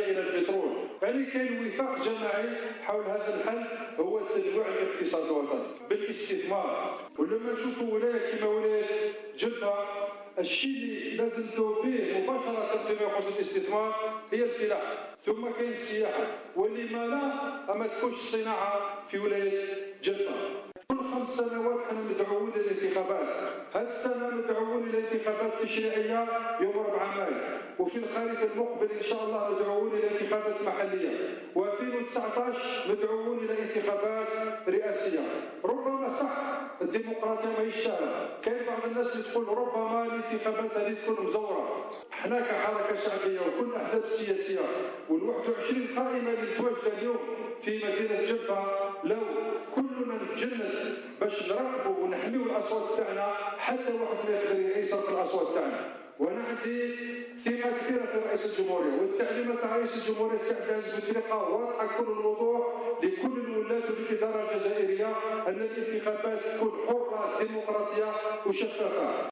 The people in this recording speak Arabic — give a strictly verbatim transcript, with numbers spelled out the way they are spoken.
إلى البترول. يعني كاين وفاق جماعي حول هذا الحل هو تنويع الاقتصاد الوطني بالاستثمار. ولما نشوفوا ولاية كما ولاية جدة الشيء اللي لازم ندوب به مباشرة فيما يخص الاستثمار هي الفلاحة، ثم كاين السياحة، واللي ما لا أما تكونش الصناعة في ولاية جدة. كل خمس سنوات حنا مدعوون للانتخابات، هذه السنة مدعوون للانتخابات التشريعية يوم أربعة مايو، وفي الخريف المقبل إن شاء الله مدعوون إلى انتخابات محلية، وألفين وتسعطاش مدعوون إلى انتخابات رئاسية. ربما صح الديمقراطية ماهيش سهلة، كاين بعض الناس اللي تقول ربما الانتخابات هذه تكون مزورة. احنا كحركة شعبية وكل الأحزاب السياسية والواحد وعشرين قائمة اللي متواجدة اليوم في مدينة جدة، لو كلنا نتجند باش نراقبوا ونحميوا الأصوات تاعنا حتى واحد ما يقدر يسرق الأصوات تاعنا. وانا عندي ثقه كبيره في رئيس الجمهوريه، والتعليمات تاع رئيس الجمهوريه السي عبد العزيز بوتفليقه واضحه كل الوضوح لكل الولاة والاداره الجزائريه ان الانتخابات تكون حره ديمقراطيه وشفافه.